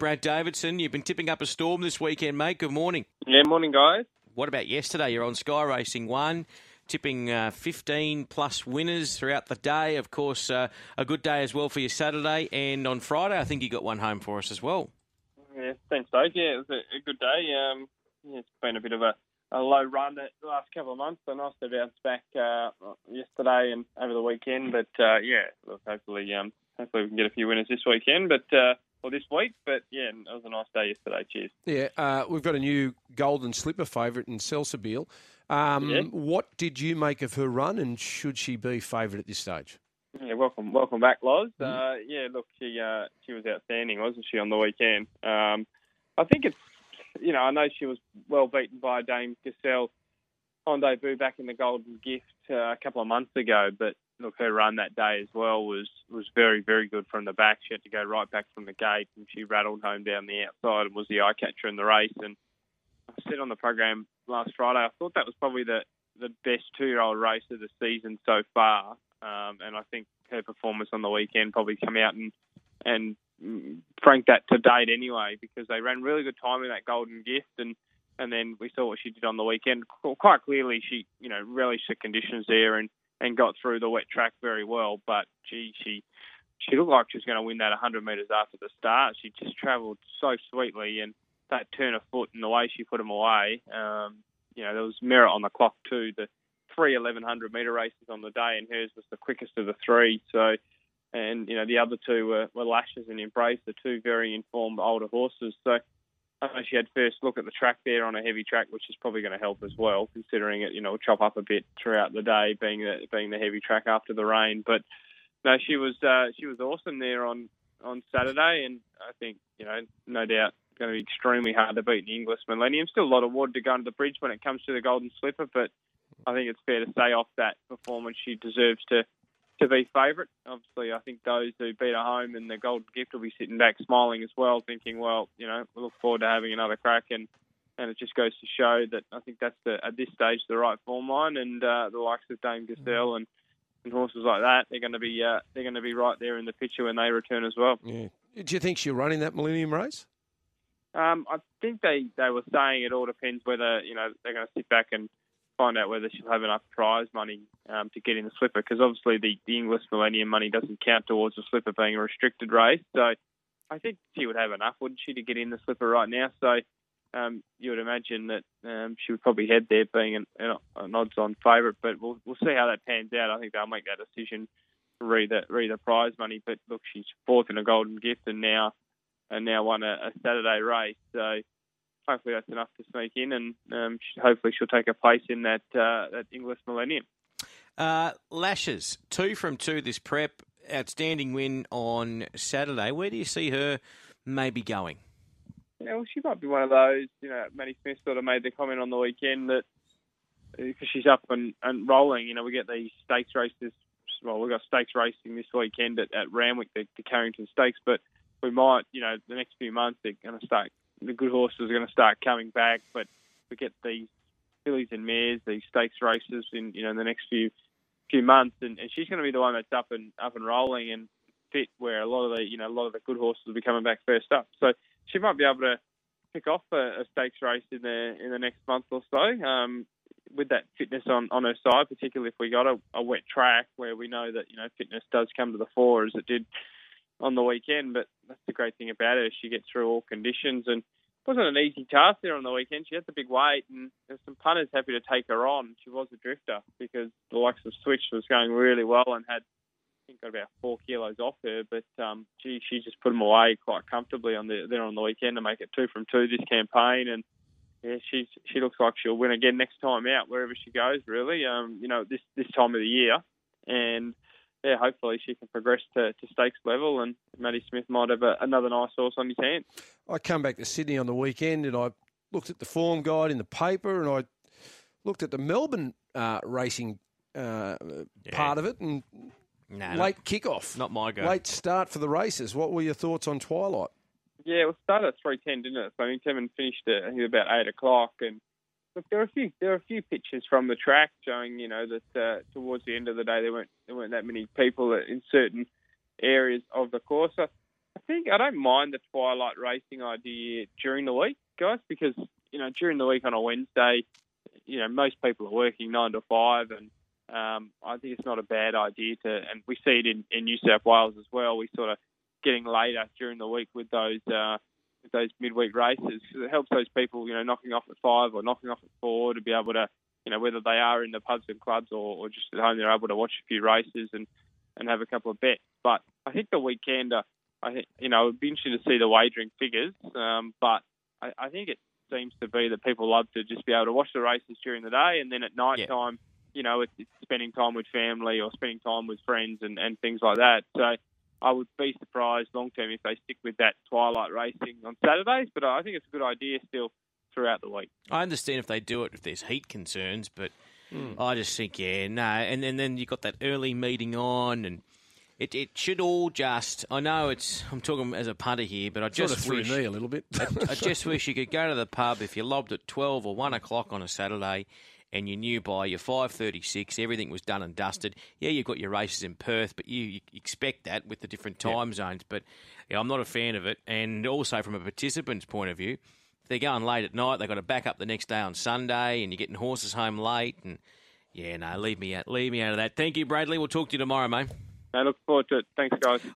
Brad Davidson. You've been tipping up a storm this weekend, mate. Good morning. Yeah, morning, guys. What about yesterday? You're on Sky Racing 1, tipping 15-plus winners throughout the day. Of course, a good day as well for your Saturday. And on Friday, I think you got one home for us as well. Yeah, thanks, Dave. Yeah, it was a good day. It's been a bit of a low run the last couple of months, so nice to bounce back yesterday and over the weekend. But, look, hopefully we can get a few winners this weekend, or this week. But, yeah, it was a nice day yesterday. Cheers. Yeah, we've got a new Golden Slipper favourite in Salsabil. What did you make of her run, and should she be favourite at this stage? Yeah, welcome back, Loz. Look, she was outstanding, wasn't she, on the weekend? I think it's, I know she was well beaten by Dame Cassell on debut back in the Golden Gift a couple of months ago, but look, her run that day as well was very, very good from the back. She had to go right back from the gate, and she rattled home down the outside and was the eye catcher in the race. And I said on the program last Friday, I thought that was probably the best 2-year-old race of the season so far. And I think her performance on the weekend probably come out and frank that to date anyway, because they ran really good time in that Golden Gift, and then we saw what she did on the weekend. Quite clearly, she relished the conditions there and got through the wet track very well. But she looked like she was going to win that 100 metres after the start. She just travelled so sweetly, and that turn of foot and the way she put them away. There was merit on the clock too. The 3 1,100 metre races on the day, and hers was the quickest of the three. So, and the other two were Lashes and Embrace, the two very informed older horses. So I know she had first look at the track there on a heavy track, which is probably going to help as well, considering it will chop up a bit throughout the day, being the heavy track after the rain. But no, she was awesome there on Saturday, and I think no doubt going to be extremely hard to beat in the Inglis Millennium. Still a lot of water to go under the bridge when it comes to the Golden Slipper, but I think it's fair to say off that performance she deserves to be favourite. Obviously, I think those who beat her home in the Golden Gift will be sitting back smiling as well, thinking, well, we look forward to having another crack, and it just goes to show that I think that's at this stage the right form line, and the likes of Dame Cassell and horses like that, they're going to be right there in the picture when they return as well. Yeah. Do you think she'll run in that Millennium race? I think they were saying it all depends whether they're going to sit back and find out whether she'll have enough prize money to get in the slipper, because obviously the Inglis Millennium money doesn't count towards the slipper being a restricted race. So I think she would have enough, wouldn't she, to get in the slipper right now? So you would imagine that she would probably head there being an odds-on favourite, but we'll see how that pans out. I think they'll make that decision to read the prize money. But look, she's fourth in a Golden Gift and now won a Saturday race. So hopefully that's enough to sneak in, and hopefully she'll take a place in that Inglis Millennium. Lashes, 2 from 2 this prep. Outstanding win on Saturday. Where do you see her maybe going? Yeah, well, she might be one of those. Maddie Smith sort of made the comment on the weekend that because she's up and rolling, we get these stakes races. Well, we've got stakes racing this weekend at Randwick, the Carrington Stakes, but we might, the next few months, they're going to start. The good horses are going to start coming back, but we get these fillies and mares, these stakes races in the next few months, and she's going to be the one that's up and rolling and fit, where a lot of the good horses will be coming back first up. So she might be able to pick off a stakes race in the next month or so, with that fitness on her side, particularly if we got a wet track where we know that fitness does come to the fore as it did on the weekend. But that's the great thing about her. She gets through all conditions, and it wasn't an easy task there on the weekend. She had the big weight, and there's some punters happy to take her on. She was a drifter because the likes of Switch was going really well and had, I think, got about 4 kilos off her. But she just put them away quite comfortably on the weekend to make it 2 from 2 this campaign. And yeah, she looks like she'll win again next time out wherever she goes. Really, this time of the year, and yeah, hopefully she can progress to stakes level, and Matty Smith might have another nice horse on his hands. I come back to Sydney on the weekend and I looked at the form guide in the paper, and I looked at the Melbourne racing part of it, and late kickoff. Not my go. Late start for the races. What were your thoughts on Twilight? Yeah, it started at 3:10, didn't it? So Kevin finished at about 8 o'clock, and look, there are a few pictures from the track showing, that towards the end of the day there weren't that many people in certain areas of the course. think I don't mind the twilight racing idea during the week, guys, because, during the week on a Wednesday, most people are working 9 to 5, and I think it's not a bad idea and we see it in New South Wales as well. We sort of getting later during the week with those midweek races. It helps those people, knocking off at 5 or knocking off at 4 to be able to, whether they are in the pubs and clubs or just at home, they're able to watch a few races and have a couple of bets. But I think the weekend, I think, it would be interesting to see the wagering figures. But I think it seems to be that people love to just be able to watch the races during the day, and then at night time, it's spending time with family or spending time with friends and things like that. So I would be surprised long term if they stick with that twilight racing on Saturdays, but I think it's a good idea still throughout the week. I understand if they do it if there's heat concerns, but I just think, no. And then you've got that early meeting on, and it should all just... I know I'm talking as a punter here, but I just wish... threw me a little bit. I just wish you could go to the pub if you lobbed at 12 or 1 o'clock on a Saturday and you knew by your 5:36 everything was done and dusted. Yeah, you've got your races in Perth, but you expect that with the different time zones. But I'm not a fan of it. And also from a participant's point of view, if they're going late at night, they've got to back up the next day on Sunday, and you're getting horses home late. And leave me out of that. Thank you, Bradley. We'll talk to you tomorrow, mate. I look forward to it. Thanks, guys.